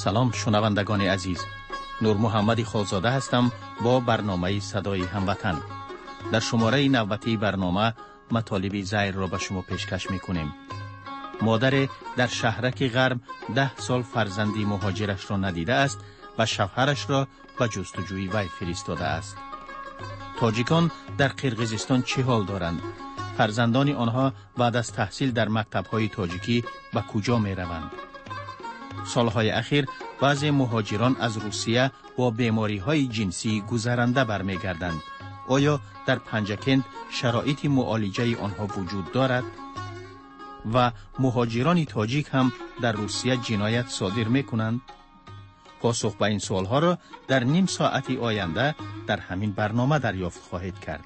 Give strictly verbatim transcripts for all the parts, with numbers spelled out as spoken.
سلام شنوندگان عزیز، نور محمد خالزاده هستم با برنامه صدای هموطن. در شماره نوبتی برنامه مطالب زیر را به شما پیشکش میکنیم. مادر در شهرک غرب ده سال فرزندی مهاجرش را ندیده است و شوهرش را به جستجوی وی فرستاده است. تاجیکان در قرقیزستان چه حال دارند؟ فرزندان آنها بعد از تحصیل در مکتب‌های تاجیکی به کجا می روند؟ سالهای اخیر بعضی مهاجران از روسیه با بیماری‌های جنسی گذرنده برمیگردند. آیا در پنجکند شرایط معالجه آنها وجود دارد؟ و مهاجران تاجیک هم در روسیه جنایت صادر می‌کنند؟ پاسخ به این سوالها را در نیم ساعت آینده در همین برنامه دریافت خواهید کرد.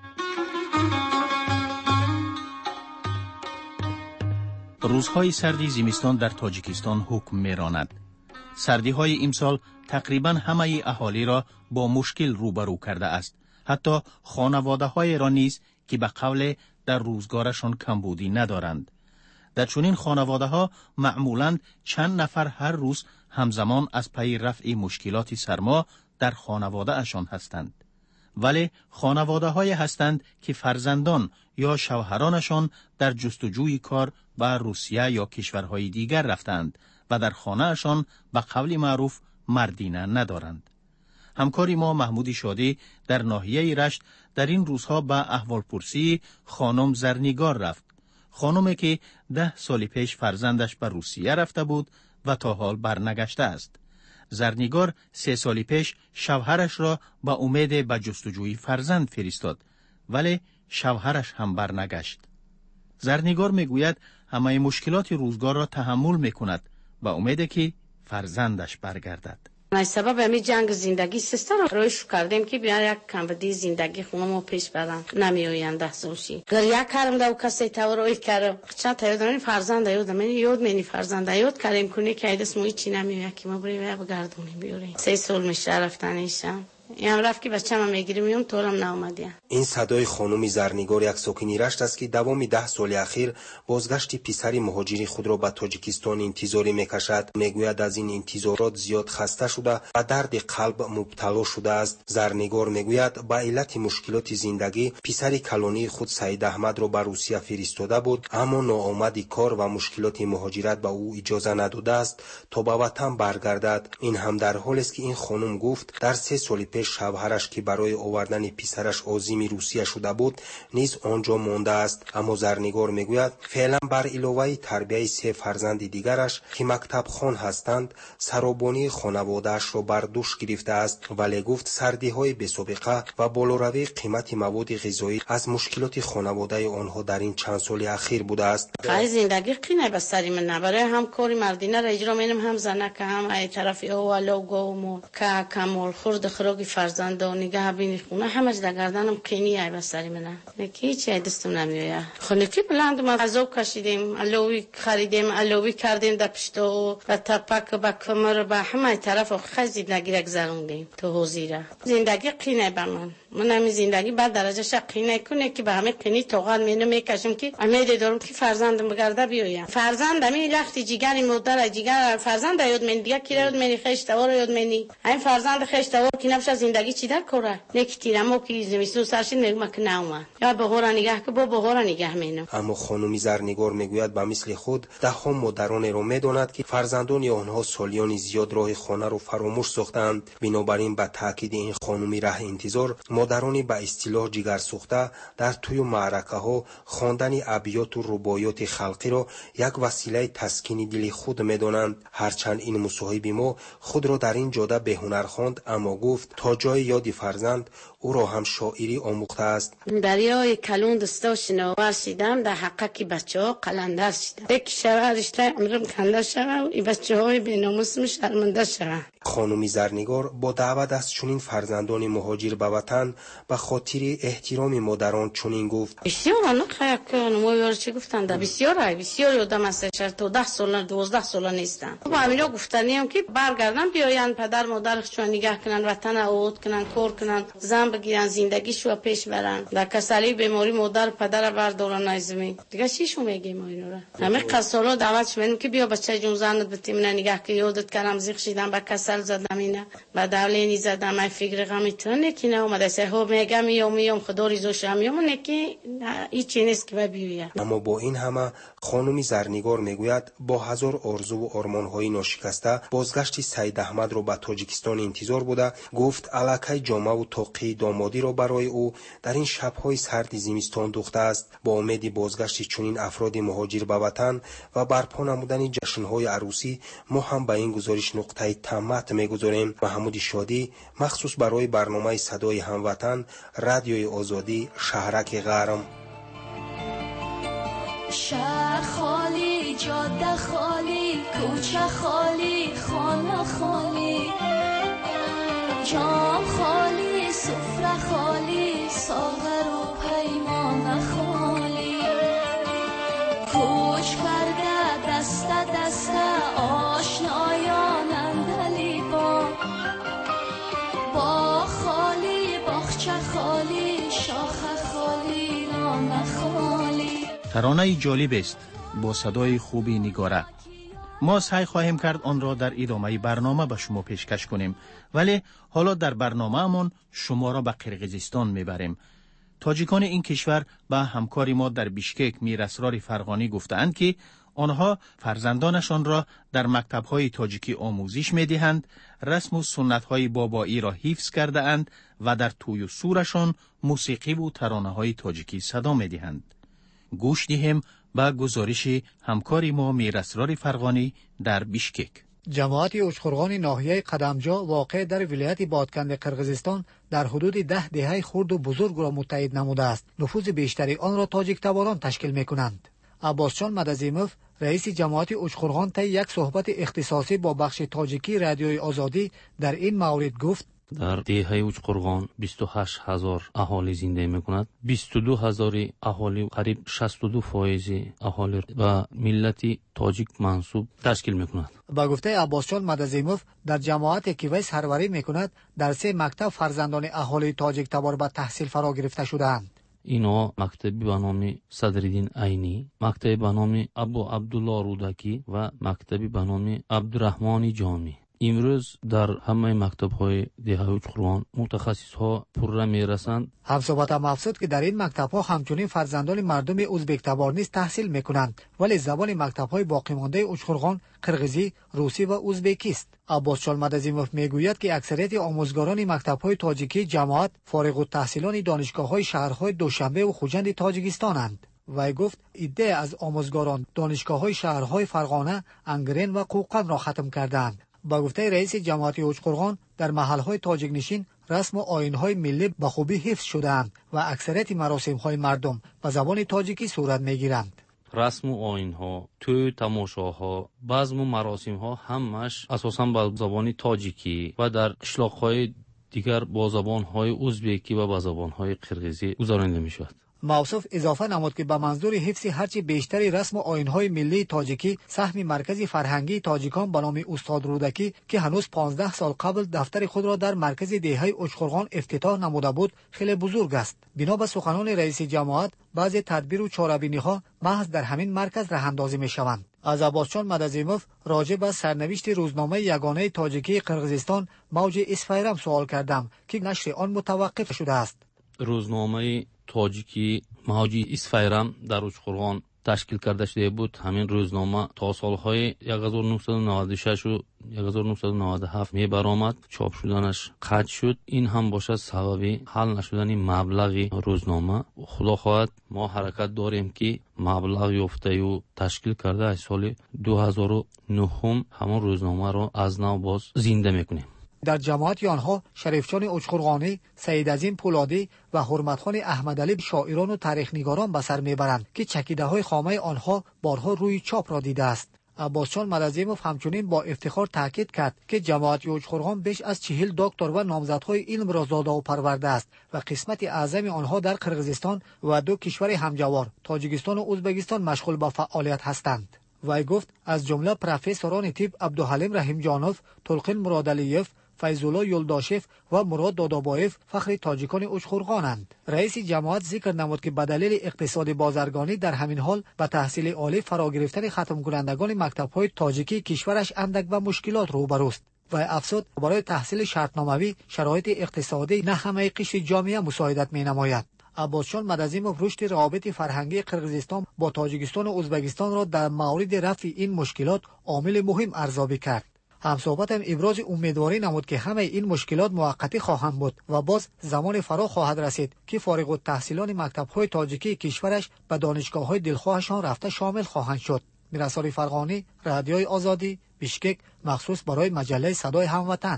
روزهای سردی زمستان در تاجیکستان حکم می‌راند. سردی‌های امسال تقریباً همه اهالی را با مشکل روبرو کرده است. حتی خانواده‌های را نیز که به قول در روزگارشان کمبودی ندارند. در چنین خانواده‌ها معمولاً چند نفر هر روز همزمان از پی رفع مشکلات سرما در خانواده اشان هستند. ولی خانواده‌های هستند که فرزندان یا شوهرانشان در جستجوی کار به روسیه یا کشورهای دیگر رفتند و در خانه اشان به قول معروف مردینه ندارند. همکاری ما محمود شادی در ناحیه رشت در این روزها به احوالپرسی خانم زرنگار رفت. خانمی که ده سال پیش فرزندش به روسیه رفته بود و تا حال برنگشته است. زرنگار سه سال پیش شوهرش را به امید به جستجوی فرزند فرستاد، ولی شوهرش هم برنگشت. زرنگار میگوید همه مشکلات روزگار را تحمل میکند به امید که فرزندش برگردد. از سبب همین جنگ زندگی سیستم رو روش کردیم که بیا یک کمبودی زندگی خونمو پیش برم نمی آینده سوشی گریه کردم دو کسی تو روی کردم چند تا یادم فرزند یادم یاد منی فرزند یاد کردیم کنی که ایدس موی چی نمی کی ما بریم بگردونیم بیاریم سه سال میشه رفتنیشم یم رفت که بچه‌م میگیریم میام طولم ناومدیم. این صدای خانم زرنگار یک ساکنی رشت است که دوام ده سال اخیر بازگشت پسری مهاجری خود را به تاجیکستان انتظاری میکشد. میگوید از این انتظارات زیاد خسته شده و درد قلب مبتلا شده است. زرنگار میگوید به علت مشکلات زندگی پسری کلانی خود سعید احمد را به روسیه فرستاده بود، اما ناآمدی کار و مشکلات مهاجرت به او اجازه نداده است تا به وطن برگردد. این هم در حالی است که این خانم گفت در سه سال پیش شوهرش که برای آوردن پسرش عازم روسیه شده بود نیز آنجا مانده است. اما زرنگار میگوید فعلا بر علاوه تربیت سه فرزند دیگرش که مکتب خوان هستند سرابانی خانواده‌اش را بر دوش گرفته است، ولی گفت سردی های بی سابقه و بالاروی قیمت مواد غذایی از مشکلات خانواده آنها در این چند سال اخیر بوده است. خیلی زندگی قینه به سری من نبره، هم کاری مردینه را اجرا مینم هم زنه که هم ای طرفی اولو گومو که کمال خورد خراگی فرزند و نگاه بینی خونه همش در گردنم قینی ای بسری منه نکی چی دستم نمیویه خونکی بلند ما عذاب کشیدیم علوی خریدیم علوی کردیم در پشتو و تپک و کمر به همه طرف خیلی زندگی را گذروندیم تو حوزیره. زندگی قینه به من من همین زندگی بعد درجه شق قینه کنه که به همه قینی توغل مینو میکشم که امید دارم که فرزندم بگرده بیایم. فرزند می لختی جیگری مادر جیگر فرزند یاد من دیگه کی یاد منی خشتوار یاد منی این فرزند خشتوار کی نفش زندگی چی در کاره نکی تیرمو کی زمستون سرشین میگم که ناومد یا به هورا نگاه که با به هورا نگاه مینم. اما خانم زرنگار میگوید به مثل خود ده ها مادران رو میداند که فرزندان آنها سالیان زیاد راه خانه رو فراموش ساختند. بنابراین به تاکید این خانمی راه انتظار مادرانی به اصطلاح جگر سوخته در توی معرکه ها خواندن ابیات و رباعیات خلقی را یک وسیله تسکین دل خود میدانند. هرچند این مصاحب ما خود را در این جاده به هنر خواند، اما گفت تا جای یاد فرزند او را هم شاعری آموخته است. دریای کلون دستا شناور شدم در حقی بچه‌ها قلندر شدم یک شب رشته عمرم کنده شوم این بچه‌های بی‌ناموس شرمنده شوم. خانم زرنگار با دعوت از چنین فرزندان مهاجر به وطن به خاطر احترام مادران چنین گفت: بسیار آنها که نمایار چی گفتند بسیار ای بسیار آدم است تا ده سال دوازده سال نیستن. با امیرا گفتنیم که برگردن بیاین پدر مادرش چون نگاه کنن وطن آوت کنن کار کنن زن بگیرن زندگیشو پیش برن. در کسری بیماری مادر پدر بردارن نایزمی دیگه چیشو میگیم ما اینا را. همه قصالا دعوت میکنیم که بیا بچه جون زنت بتیمونه نگاه که یادت کردم زیخ شیدم با کسل زدم اینا با دولینی زدم ای فکر غمی تو نکی نه اومده سه ها میگم میام میام خدا ریزوشم میام نکی هیچ نیست که بیویا. اما با این همه خانم زرنگار میگوید با هزار آرزو و آرمان‌های ناشکسته بازگشت سید احمد را به تاجیکستان انتظار بوده. گفت الکی جامه و طاقه دامادی را برای او در این شب‌های سرد زمستان دوخته است. با امید بازگشت چنین افراد مهاجر به وطن و برپا نمودن جشن‌های عروسی ما هم به این گزارش نقطه تمت می‌گذاریم. محمود شادی مخصوص برای برنامه صدای هموطن رادیوی آزادی شهرک غرم. شهر خالی، جاده خالی، کوچه خالی، خانه خالی، جام خالی، سفره خالی، ساغر و پیمان خالی، کوچ کرده دست دست آشنایان اندلی با با خالی، باغچه خالی، شاخه خالی، لانه خالی. ترانه جالب است با صدای خوبی نگاره. ما سعی خواهیم کرد آن را در ادامه برنامه به شما پیشکش کنیم، ولی حالا در برنامه‌مان شما را به قرقیزستان میبریم. تاجیکان این کشور به همکار ما در بیشکک میر اسرار فرغانی گفتند که آنها فرزندانشان را در مکتب‌های تاجیکی آموزش می‌دهند، رسم و سنت‌های بابایی را حفظ کرده اند و در توی و سورشان موسیقی و ترانه‌های تاجیکی صدا می‌دهند. گوش دهیم به گزارش همکاری ما میر اسرار فرغانی در بیشکک. جماعت اوچخورغان ناحیه قدمجا واقع در ولایت بادکند قرقیزستان در حدود ده دهه خرد و بزرگ را متحد نموده است. نفوذ بیشتری آن را تاجیک تباران تشکیل می‌کنند. عباسجان مدزیموف رئیس جماعت اوچخورغان طی یک صحبت اختصاصی با بخش تاجیکی رادیوی آزادی در این مورد گفت: در دیه اوچخورغان بیست و هشت هزار اهالی زندگی میکند. بیست و دو هزار اهالی قریب شصت و دو فایز اهالی و ملت تاجیک منسوب تشکیل میکند. با گفته عباسجان مدزیموف در جماعتی که وی سروری میکند در سه مکتب فرزندان اهالی تاجیک تبار به تحصیل فرا گرفته شدهاند. اینا مکتبی به نام صدرالدین عینی، مکتبی به نام ابو عبدالله رودکی و مکتبی به نام عبدالرحمن جامی. امروز در همه مکتب‌های دیه اوچخورغان متخصص‌ها پرره می‌رسند. همصحبت هم افزود که در این مکتب‌ها همچنین فرزندان مردم ازبک تبار نیز تحصیل می‌کنند، ولی زبان مکتب‌های باقی مانده اوچخورغان قرغیزی، روسی و ازبکی است. عباسجان مدزیموف میگوید که اکثریت آموزگاران مکتب‌های تاجیکی جماعت فارغ التحصیلان دانشگاه‌های شهرهای دوشنبه و خوجند تاجیکستانند. وی گفت ایده از آموزگاران دانشگاه‌های شهرهای فرغانه، انگرین و قوقن را ختم کردند. با گفته رئیس جماعت اوچخورغان در محلهای تاجیک نشین رسم و آیین‌های ملی به خوبی حفظ شده‌اند و اکثریت مراسم‌های مردم به زبان تاجیکی صورت می‌گیرند. رسم و آیین‌ها، توی تماشاها، بزم و مراسم‌ها همش اساساً با زبان تاجیکی و در قشلاق‌های دیگر با زبان‌های ازبکی و با زبان‌های قرغیزی گزارنده می‌شود. موصوف اضافه نمود که به منظور حفظ هرچی بیشتری رسم و آیین‌های ملی تاجیکی سهم مرکز فرهنگی تاجیکان به نام استاد رودکی که هنوز پانزده سال قبل دفتر خود را در مرکز دیه اوچخورغان افتتاح نموده بود خیلی بزرگ است. بنا به سخنان رئیس جماعت بعضی تدبیر و چاره‌بینی‌ها محض در همین مرکز راه‌اندازی می‌شوند. از عباسجان مدزیموف راجع به سرنوشت روزنامه یگانه تاجیکی قرقیزستان موج اسفیرم سوال کردم که نشر آن متوقف شده است. روزنامه تاجیکی موج اسفیرم در اوچخورغان تشکیل کرده شده بود. همین روزنامه تا سالهای هزار و نهصد و نود و شش و هزار و نهصد و نود و هفت می برآمد. چاپ شدنش قطع شد. این هم باشد سبب حل نشدن مبلغ روزنامه. خدا خواهد ما حرکت داریم که مبلغ یافته و تشکیل کرده از سال دو هزار و نه همون روزنامه را از نو باز زنده میکنیم. در جماعت آنها شریفجان اوچخورغانی، سید عظیم پولادی و حرمتخان احمدعلی شاعران و تاریخ نگاران به سر میبرند که چکیده های خامه آنها بارها روی چاپ را دیده است. عباسجان مدازیموف همچنین با افتخار تاکید کرد که جماعت اوچخورغان بیش از چهل دکتر و نامزدهای علم را زاده و پرورده است و قسمت اعظم آنها در قرقیزستان و دو کشور همجوار تاجیکستان و ازبکستان مشغول به فعالیت هستند. وی گفت از جمله پروفسوران طب عبدالحلیم رحیمجانوف، تلقین مرادعلیف، فیض‌الله یلداشف و مراد دادابایف فخر تاجیکان اوچخورغانند. رئیس جماعت ذکر نمود که به دلیل اقتصاد بازرگانی در همین حال به تحصیل عالی فرا گرفتن ختم کنندگان مکتب‌های تاجیکی کشورش اندک و مشکلات روبروست. و افزود برای تحصیل شرطناموی شرایط اقتصادی نه همه قشر جامعه مساعدت می‌نماید. عباسجان مدازیموف رشد روابط فرهنگی قرقیزستان با تاجیکستان و ازبکستان را در مورد رفع این مشکلات عامل مهم ارزیابی کرد. همصحبتم ابراز امیدواری نمود که همه این مشکلات موقتی خواهند بود و باز زمان فرا خواهد رسید که فارغ التحصیلان مکتب‌های تاجیکی کشورش به دانشگاه‌های دلخواهشان رفته شامل خواهند شد. میرسال فرغانی، رادیوی آزادی، بیشکک، مخصوص برای مجله صدای هموطن.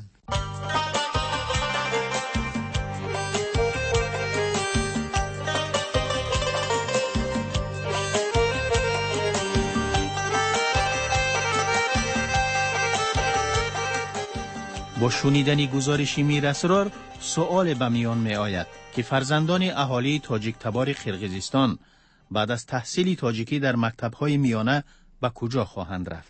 با شنیدن گزارش میر اسرار سؤال به میان می آید که فرزندان اهالی تاجیک تبار قرقیزستان بعد از تحصیل تاجیکی در مکتب‌های میانه به کجا خواهند رفت؟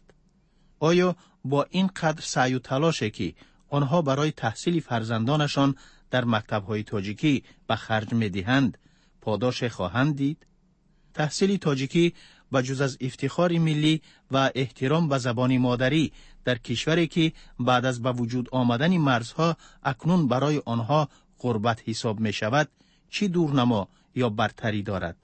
آیا با این قدر سعی و تلاشی که آنها برای تحصیل فرزندانشان در مکتب‌های تاجیکی به خرج می‌دهند پاداش خواهند دید؟ تحصیل تاجیکی بجز از افتخار ملی و احترام به زبان مادری در کشوری که بعد از به وجود آمدن مرزها اکنون برای آنها غربت حساب می شود چی دورنما یا برتری دارد؟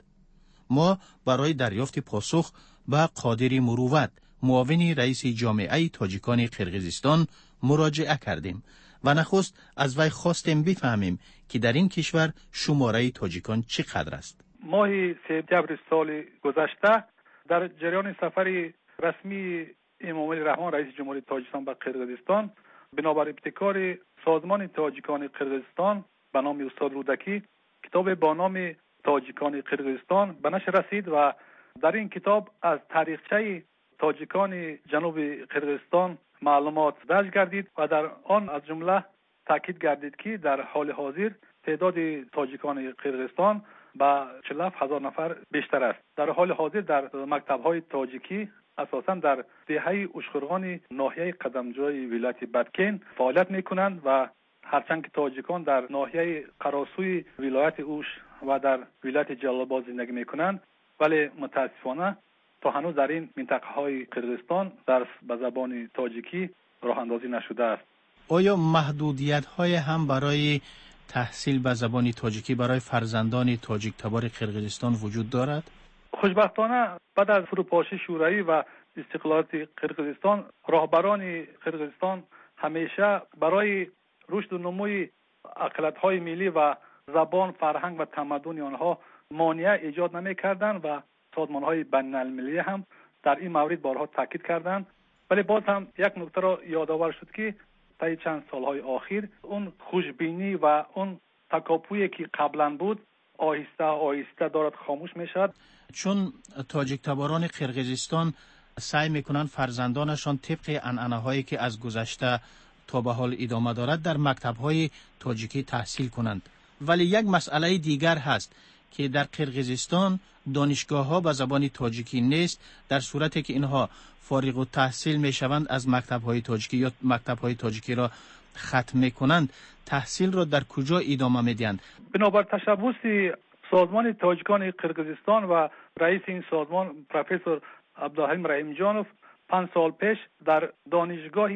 ما برای دریافت پاسخ به قادر مروت معاون رئیس جامعه تاجیکان قرقیزستان مراجعه کردیم و نخست از وی خواستیم بفهمیم که در این کشور شماره تاجیکان چقدر است. ماه سپتامبر سال گذشته در جریان سفر رسمی امام علی رحمان رئیس جمهوری تاجیکستان به قرقیزستان بنابر ابتکار سازمان تاجیکان قرقیزستان به نام استاد رودکی کتاب با نام تاجیکان قرقیزستان به نشر رسید و در این کتاب از تاریخچه تاجیکان جنوب قرقیزستان معلومات درج گردید و در آن از جمله تاکید گردید که در حال حاضر تعداد تاجیکان قرقیزستان با چهل و هفت هزار نفر بیشتر است. در حال حاضر در مکتب‌های تاجیکی اساساً در دهه اوچخورغان ناحیه قدمجوی ولایت بدکین فعالیت می‌کنند و هرچند که تاجیکان در ناحیه قراسوی ولایت اوش و در ولایت جلال‌آباد زندگی می‌کنند ولی متاسفانه تا هنوز در این منطقه‌های قرقیزستان درس به زبان تاجیکی راه اندازی نشده است. آیا محدودیت‌های هم برای تحصیل به زبان تاجیکی برای فرزندان تاجیک تبار قرقیزستان وجود دارد؟ خوشبختانه بعد از فروپاشی شوروی و استقلالیت قرقیزستان راهبران قرقیزستان همیشه برای رشد و نموی اقلیت‌های ملی و زبان، فرهنگ و تمدن آنها مانع ایجاد نمی‌کردند و سازمان‌های بین‌المللی هم در این مورد بارها تاکید کردند. ولی باز هم یک نکته را یادآور شد که طی چند سال‌های اخیر اون خوشبینی و اون تکاپویی که قبلا بود آهسته آهسته دارد خاموش میشد. چون تاجیک تباران قرقیزستان سعی میکنند فرزندانشان طبق عنعنه‌هایی که از گذشته تا به حال ادامه دارد در مکتب‌های تاجیکی تحصیل کنند، ولی یک مسئله دیگر هست که در قرقیزستان دانشگاه‌ها به زبان تاجیکی نیست. در صورتی که اینها فارغ التحصیل میشوند از مکتب‌های تاجیکی یا مکتب‌های تاجیکی را ختم میکنند، تحصیل را در کجا ادامه میدهند؟ بنابر تشبث سازمان تاجیکان قرقیزستان و رئیس این سازمان پروفسور عبدالحلیم رحیمجانوف پنج سال پیش در دانشگاه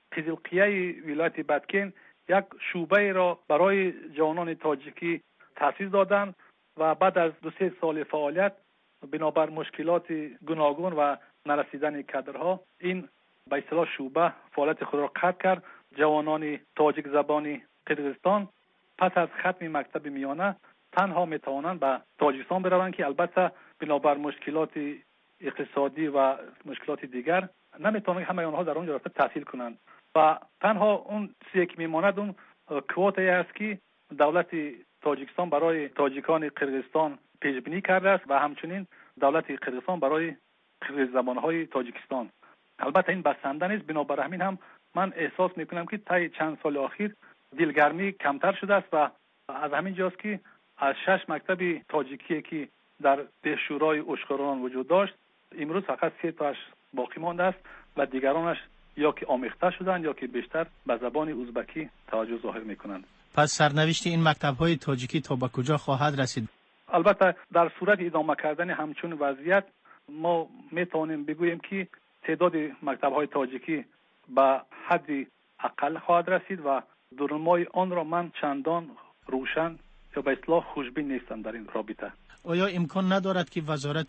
قزلقیه ولایت بدکین یک شعبه را برای جوانان تاجیکی تأسیس دادند و بعد از دو سه سال فعالیت بنابر مشکلات گوناگون و نرسیدن کادرها این به اصطلاح شعبه فعالیت خود را قطع کرد. جوانان تاجیک زبانی قرقیزستان پس از ختم مکتب میانه تنها میتوانند به تاجیکستان بروند که البته بنابر مشکلات اقتصادی و مشکلات دیگر نمیتوانند همه آنها در اونجا رفته تحصیل کنند و تنها اون چیزی که میماند اون کوتایی است که دولت تاجیکستان برای تاجیکان قرقیزستان پیش بینی کرده است و همچنین دولت قرقیزستان برای قرقیز زبانهای تاجیکستان البته این بسنده نیست. بنابر همین هم من احساس میکنم که طی چند سال اخیر دلگرمی کمتر شده است و از همین جاست که از شش مکتب تاجیکی که در دهشورای اشغالان وجود داشت امروز فقط سه تاش باقی مانده است و دیگرانش یا که آمیخته شدند یا که بیشتر به زبان ازبکی توجه ظاهر میکنند. پس سرنوشت این مکتب‌های تاجیکی تا به کجا خواهد رسید؟ البته در صورت ادامه کردن همچون وضعیت ما میتونیم بگوییم که تعداد مکتب‌های تاجیکی به حد اقل خواهد رسید و درنمای آن را من چندان روشن یا به اصطلاح خوشبین نیستم در این رابطه. آیا امکان ندارد که وزارت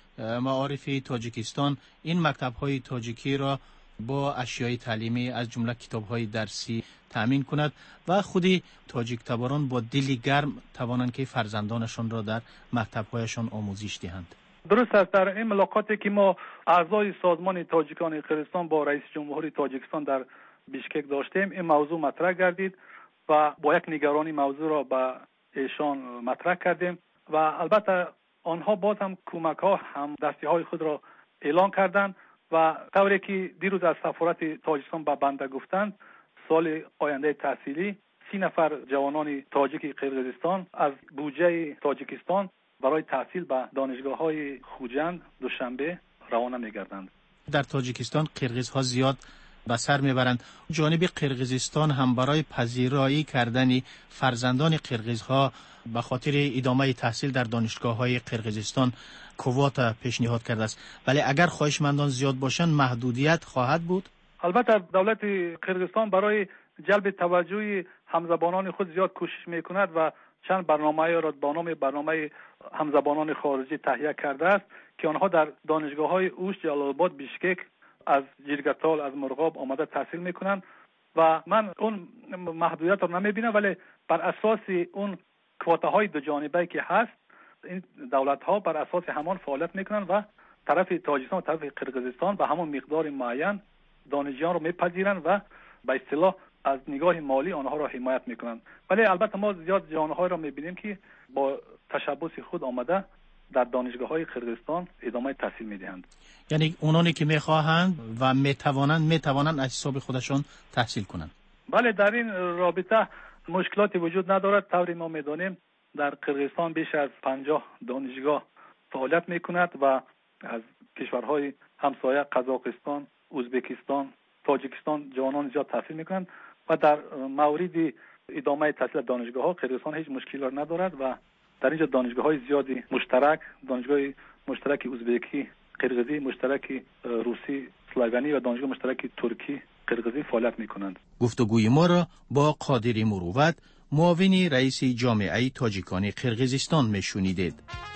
معارف تاجیکستان این مکتب‌های تاجیکی را با اشیای تعلیمی از جمله کتاب‌های درسی تأمین کند و خودی تاجیک تباران با دلی گرم توانند که فرزندانشان را در مکتب‌هایشان آموزش دهند؟ درست است. در این ملاقاتی که ما اعضای سازمان تاجیکان قرغیزستان با رئیس جمهوری تاجیکستان در بیشکک داشتیم، این موضوع مطرح گردید و با یک نگرانی موضوع را به ایشان مطرح کردیم و البته آنها باز هم کمک ها هم دستی های خود را اعلان کردند و طوری که دیروز از سفارت تاجیکستان به بنده گفتند سال آینده تحصیلی سی نفر جوانان تاجیک قرغیزستان از بودجه تاجیکستان برای تحصیل به دانشگاه‌های خوجند دوشنبه روانه می‌گردند. در تاجیکستان قرغیزها زیاد به سر میبرند. جانب قرغیزستان هم برای پذیرایی کردن فرزندان قرغیزها به خاطر ادامه تحصیل در دانشگاه‌های قرغیزستان کوتا پیشنهاد کرده است. ولی اگر خواهشمندان زیاد باشند محدودیت خواهد بود؟ البته دولت قرغیزستان برای جلب توجه همزبانان خود زیاد کوشش میکند و چند برنامه را با نام برنامه همزبانان خارجی تهیه کرده است که آنها در دانشگاه‌های اوش، جلال‌آباد، بیشکک، از جیرگتال، از مرغاب آمده تحصیل میکنند و من اون محدودیت رو نمیبینم، ولی بر اساس اون کوتاهای دو جانبه که هست این دولت ها بر اساس همان فعالیت میکنند و طرف تاجیکستان و طرف قرغیزستان به همون مقدار معین دانشجویان رو میپذیرند و به اصطلاح از نگاه مالی آنها را حمایت میکنند. ولی البته ما زیاد جوان‌های را میبینیم که با تشبث خود آمده در دانشگاه‌های قرغیزستان ادامه تحصیل میدهند. یعنی اونانی که میخواهند و میتوانند میتوانند از حساب خودشون تحصیل کنند. بله، در این رابطه مشکلاتی وجود ندارد. طوری ما میدانیم در قرغیزستان بیش از پنجاه دانشگاه فعالیت میکند و از کشورهای همسایه قزاقستان، ازبکستان، تاجیکستان جوانان زیاد تحصیل میکنند و در مورد ادامه تحصیل دانشگاه ها قرغیزستان هیچ مشکلی ندارد و در اینجا دانشگاه های زیادی مشترک، دانشگاه مشترک ازبکی، قرغیزی، مشترک روسی، اسلوونی و دانشگاه مشترک ترکی، قرغیزی فعالیت میکنند. گفتگوی ما را با قادری مروت، معاون رئیس جامعه تاجیکان قرغیزستان میشنیدید.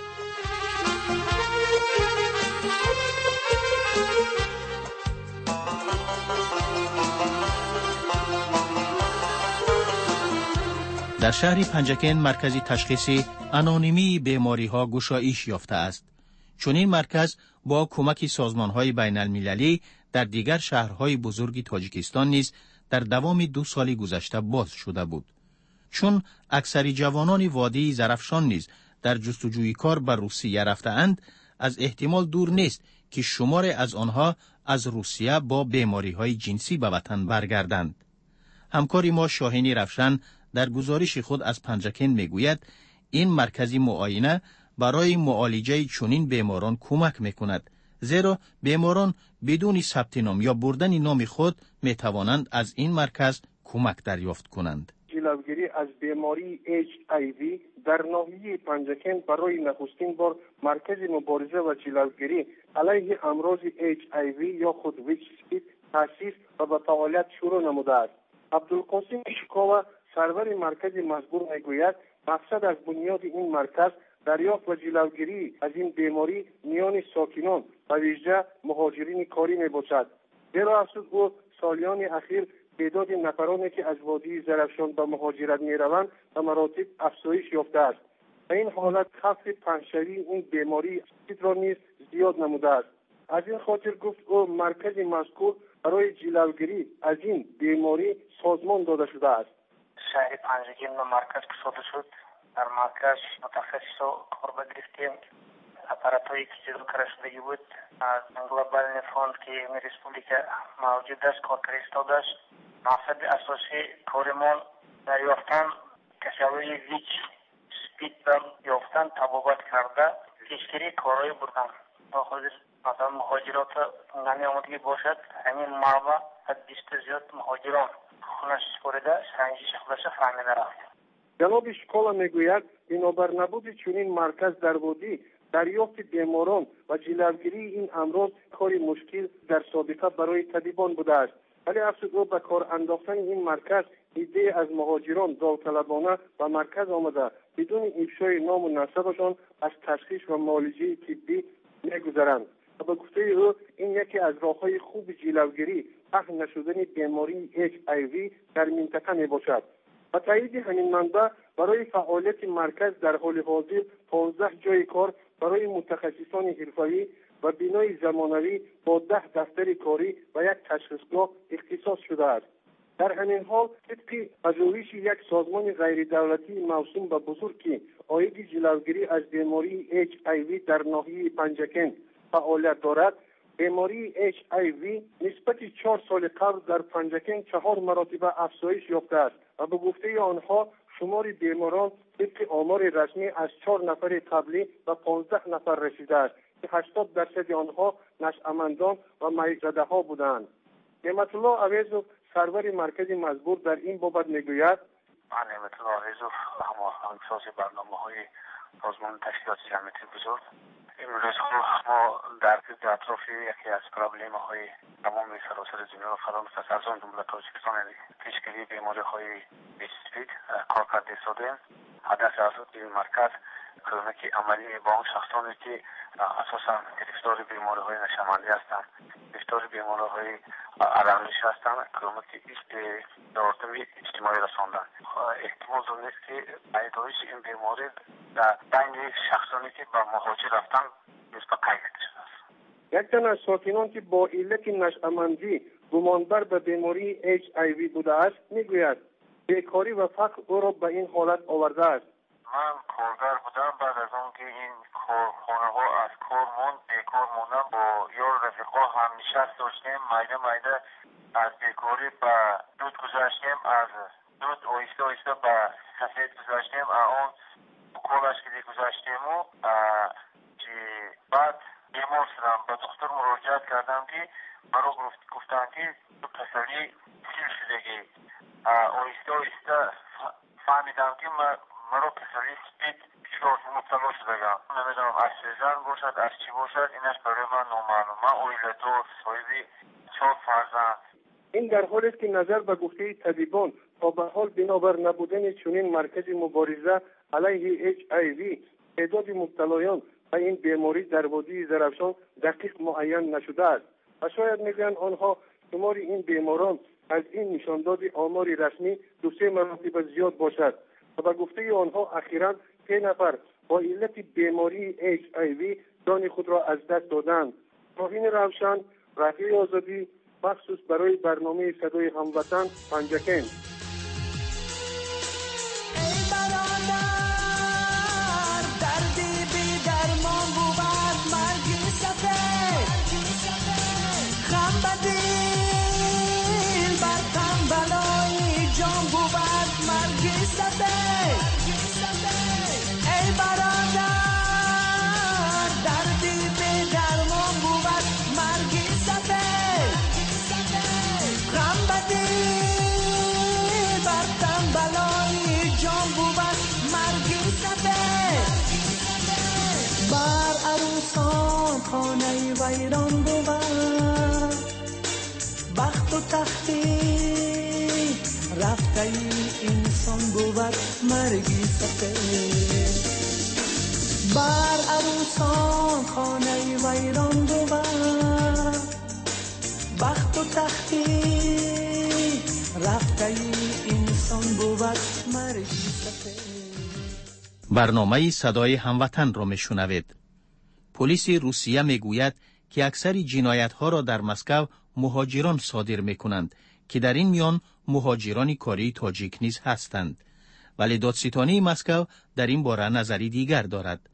در شهر پنجکن مرکزی تشخیص آنونیمی بیماری ها گشایش یافته است. چون این مرکز با کمک سازمان های بین المللی در دیگر شهرهای بزرگ تاجیکستان نیز در دوام دو سال گذشته باز شده بود. چون اکثری جوانان وادی زرفشان نیز در جستجوی کار به روسیه رفته‌اند، از احتمال دور نیست که شمار از آنها از روسیه با بیماری های جنسی به وطن برگردند. همکاری ما شاهینی رفشن در گزارش خود از پنجکن میگوید این مرکزی معاینه برای معالجه چنین بیماران کمک میکند، زیرا بیماران بدون ثبت نام یا بردن نام خود میتوانند از این مرکز کمک دریافت کنند. جلوگیری از بیماری اچ آی وی در ناحیه پنجکن برای نخستین بار مرکز مبارزه و جلوگیری علیه امراض اچ آی وی یا خود ویچ تأسیس و به فعالیت شروع نموده است. عبدالقاسم شکاوه سرور مرکز مذکور میگوید مقصد از بنیاد این مرکز دریافت و جلوگیری از این بیماری میان ساکنان و ویژه مهاجرین کاری میباشد. زیرا افزود او سالیان اخیر تعداد نفرانی که از وادی زرفشان به مهاجرت میروند به مراتب افزایش یافته است. و این حالت خفت پنشوی این بیماری را نیز زیاد نموده است. از این خاطر گفت او مرکز مذکور برای جلوگیری از این بیماری سازمان داده شده است. شهر پنجگین و مرکز که ساده شد، در مرکز متخصص رو کار گرفتیم. аппаратури که جلو کرده شده بود از گلوبال فوند که می ریسپوبلیکا موجود است کار فرستاده است. مقصد اساسی کارمان دریافتن کشاورزی ویچ سپید را یافتن تبابت کرده پیشگیری کارهای بودن تا خود مثلا مهاجرات نمی آمدگی باشد همین مربع از بیست زیاد مهاجران خونش سپرده سنجش خودش فهمیده رفت. جناب شکالا میگوید بنابر نبود چنین مرکز در وادی دریافت بیماران و جلوگیری این امراض کاری مشکل در سابقه برای طبیبان بوده است، ولی افسوس او به کار انداختن این مرکز ایده از مهاجران داوطلبانه و مرکز آمده بدون افشای نام و نسبشان از تشخیص و معالجه طبی میگذرند. و به گفته او این یکی از راههای خوب جلوگیری پخش نشدن بیماری اچ آی وی در منطقه می باشد. و تایید همین منبع برای فعالیت مرکز در حال حاضر پانزده جای کار برای متخصصان حرفه‌ای و بنای زمانوی با ده دفتر کاری و یک تشخیصگاه اختصاص شده است. در همین حال طبق پژوهش یک سازمان غیر دولتی موسوم به بزرگ که عاید جلوگیری از بیماری اچ آی وی در ناحیه پنجکن فعالیت دارد، بیماری اچ آی وی نسبت چهار سال قبل در پنجکن چهار مراتب افزایش یافته است و به گفته آنها شمار بیماران طبق آمار رسمی از چهار نفر قبلی و پانزده نفر رسیده است که هشتاد درصد آنها نشأمندان و میزده ها بودند. نعمت الله اویزوف سرور مرکز مزبور در این بابت میگوید: من نعمت الله اویزوف همه اساس برنامه‌های سازمان تشکیلات جمعیت بزرگ امروز ما در اطراف یکی از پرابلم های تمام سراسر دنیا فراموش از آن جمله تاجیکستان پیشگیری بیماری های بیسپید کار کرده شده. هدف از این مرکز کمک عملی با اون شخصانی که اساسا گرفتار بیماری های نشامندی هستند، گرفتار بیماری های علامش هستند، کمک یاردم اجتماعی رساندن. احتمال دارد که پیدایش این بیماری در بین شخصانی که به مهاجر رفتن نسبت قید شده است. یک تن از ساکنان که با علت نشامندی گمانبر به بیماری اچ آی وی بوده است میگوید بیکاری و فقر او را به این حالت آورده است. من کارگر بودم، بعد از اون که این کارخانه ها از کار موند بیکار موندم، با یار رفیقا هم نشست داشتیم، مایده مایده از بیکاری به دود گذاشتیم، از دود آیسته آیسته به سفید گذاشتیم، اون کالش که گذاشتیم و که بعد بیمار شدم. به دکتر مراجعت کردم که برای گفتن که تو تسلی سیل شدگی. آیسته آیسته فهمیدم که من مرا تسلی سپید شد مبتلا شدگم. نمیدونم از سیزن باشد از چی باشد اینش برای من نامعلوم. من اویلتور صاحبی چهار فرزند. این در حالی است که نظر به گفته طبیبان تا به حال بنابر نبودن چنین مرکز مبارزه علیه اچ آی وی تعداد مبتلایان و این بیماری در وادی زرافشان دقیق معین نشده است و شاید میگن آنها شمار این بیماران از این نشانداد آمار رسمی دو سه مراتب زیاد باشد و به گفته آنها اخیراً سه نفر با علت بیماری اچ آی وی جان خود را از دست دادند. توهین روشن، رفیع آزادی، مخصوص برای برنامه صدای هموطن پنجکن. خانه ویران بود بخت و تختی رفته انسان بود مرگی سفید بر عروسان خانه ویران بود بخت و تختی رفته انسان بود مرگی سفید. برنامه صدای هموطن را میشنوید. پلیس روسیه میگوید که اکثر جنایت‌ها را در مسکو مهاجران صادر می‌کنند که در این میان مهاجران کاری تاجیک نیز هستند، ولی دادستانی مسکو در این باره نظری دیگر دارد.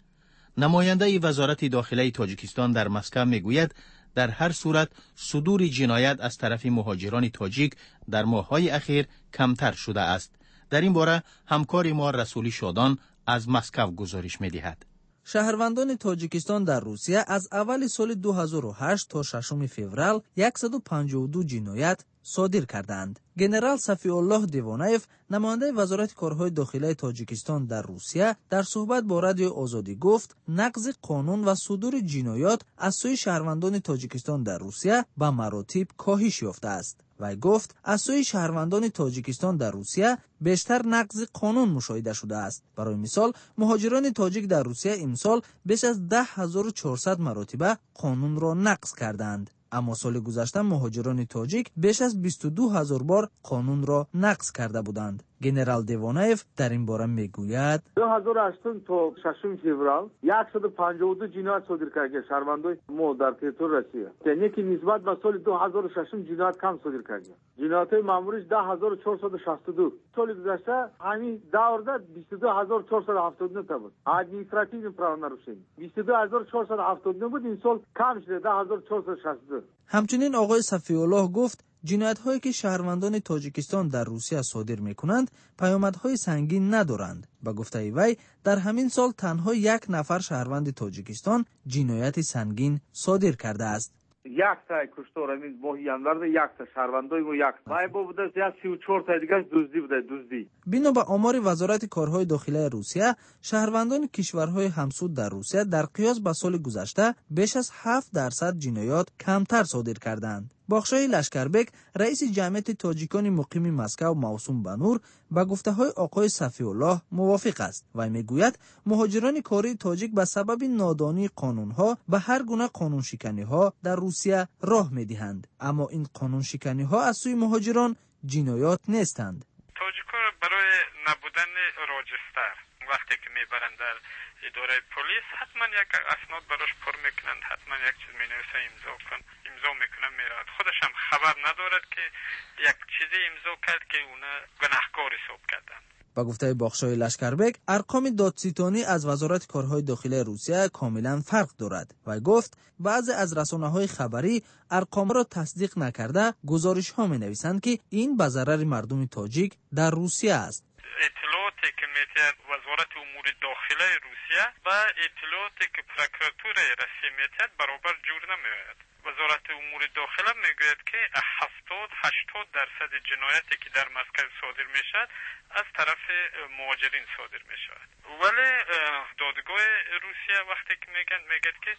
نماینده وزارت داخله تاجیکستان در مسکو میگوید در هر صورت صدور جنایت از طرف مهاجران تاجیک در ماه‌های اخیر کمتر شده است. در این باره همکار ما رسولی شادان از مسکو گزارش می‌دهد. شهروندان تاجیکستان در روسیه از اول سال دو هزار و هشت تا ششم فوریه صد و پنجاه و دو جنایت صادر کردند. گنرال صفی الله دیوانایف، نماینده وزارت کارهای داخلی تاجیکستان در روسیه، در صحبت با رادیو آزادی گفت نقض قانون و صدور جنایات از سوی شهروندان تاجیکستان در روسیه به مراتب کاهش یافته است. وی گفت از سوی شهروندان تاجیکستان در روسیه بیشتر نقض قانون مشاهده شده است. برای مثال مهاجران تاجیک در روسیه امسال بیش از ده هزار و چهارصد مرتبه قانون را نقض کردند. اما سال گذشته مهاجران تاجیک بیش از بیست و دو هزار بار قانون را نقض کرده بودند. گنرال دیوانایف در این باره میگوید دو هزار و هشت تا ششم فوریه صد و پنجاه و دو جنایت صادر کرده شهروندان ما در تریتور روسیه. یعنی که نسبت به سال دو هزار و شش جنایت کم صادر کرده. جنایت ماموریش ده هزار و چهارصد و شصت و دو. سال گذشته همین دورده بیست و دو هزار و چهارصد و هفتاد و نه تا بود. ادمنستراتیو правонарушение بیست و دو هزار و چهارصد و هفتاد و نه بود. این سال کم شده ده هزار و چهارصد و شصت و دو. همچنین آقای صفی الله گفت جنایت‌هایی که شهروندان تاجیکستان در روسیه صادر می‌کنند پیامدهای سنگین ندارند. با گفته وی در همین سال تنها یک نفر شهروند تاجیکستان جنایت سنگین صادر کرده است. یک تا کشتار همین ماهی январда یک تا شهروندای ما یک تا با بوده یا سی و چهار تا دیگه دزدی بوده دزدی. بنا به آمار وزارت کارهای داخلی روسیه شهروندان کشورهای همسود در روسیه در قیاس با سال گذشته بیش از هفت درصد جنایات کمتر صادر کردند. باخشای لشکربک رئیس جمعیت تاجیکان مقیم مسکو موسوم به نور با گفته‌های آقای صفی الله موافق است و میگوید مهاجران کاری تاجیک به سبب نادانی قانون‌ها به هر گونه قانون شکنی‌ها در روسیه راه می‌دهند، اما این قانون شکنی‌ها از سوی مهاجران جنایات نیستند. تاجیک‌ها برای نبودن راجستر وقتی که میبرند در اداره پلیس حتما یک اسناد براش پر میکنند، حتما یک چیز مینویسه امضا کن، امضا میکنه میراد. خودش هم خبر ندارد که یک چیزی امضا کرد که اونا گناهکار حساب کردن. با گفته باخشای لشکربک ارقام دادستانی از وزارت کارهای داخلی روسیه کاملا فرق دارد و گفت بعضی از رسانه‌های خبری ارقام را تصدیق نکرده گزارش‌ها می‌نویسند که این به ضرر مردم تاجیک در روسیه است. اطلاعاتی که میتید وزارت امور داخلی روسیه و اطلاعاتی که پروکراتور روسیه میتید برابر جور نمیآید. وزارت امور داخلی میگوید که هفتاد هشتاد درصد جنایتی که در مسکو صادر میشد از طرف مهاجرین صادر میشود، ولی دادگاه روسیه وقتی که میگن میگه که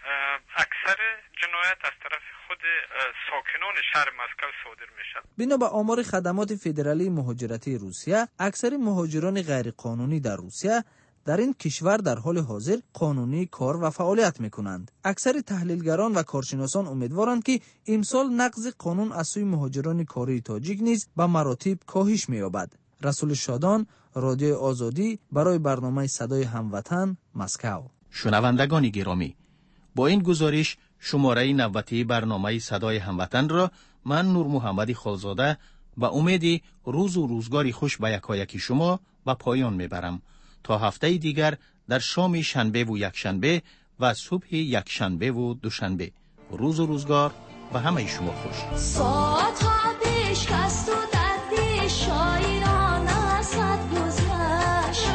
اکثر جنایت از طرف خود ساکنان شهر مسکو صادر میشد. بنا به آمار خدمات فدرالی مهاجرتی روسیه اکثر مهاجران غیرقانونی در روسیه در این کشور در حال حاضر قانونی کار و فعالیت میکنند. اکثر تحلیلگران و کارشناسان امیدوارند که امسال نقض قانون از سوی مهاجران کاری تاجیک نیز به مراتب کاهش مییابد. رسول شادان، رادیو آزادی، برای برنامه صدای هموطن، مسکو. شنوندگان گرامی، با این گزارش شماره نوبتی برنامه صدای هموطن را من نور محمد خالزاده و امید روز و روزگاری خوش به یکایک شما به پایان میبرم. تا هفته دیگر در شام شنبه و یکشنبه و صبح یکشنبه و دوشنبه. روز و روزگار به همه شما خوش. ساعت ها بشکست و درد شاعرانه صد گذشت،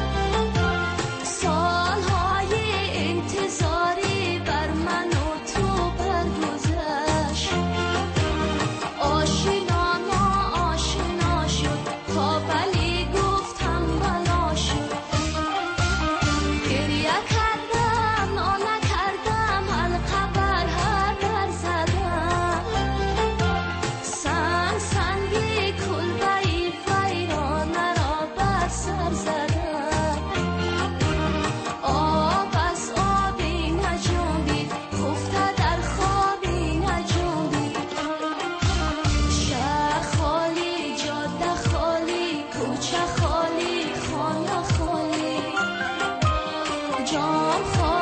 سالهای انتظاری بر من و تو برگذشت. آشنا ما آشنا شد تا بلی گفتم بلا شد. گریه کردم ناله کردم حلقه بر هر در زدم. سنگ سنگی کلبه‌ای ویرانه را بر سر زدم. آب از آبی نجنبید خفته در خوابی نجنبید. شهر خالی جاده خالی کوچه خالی خانه خالی جام خالی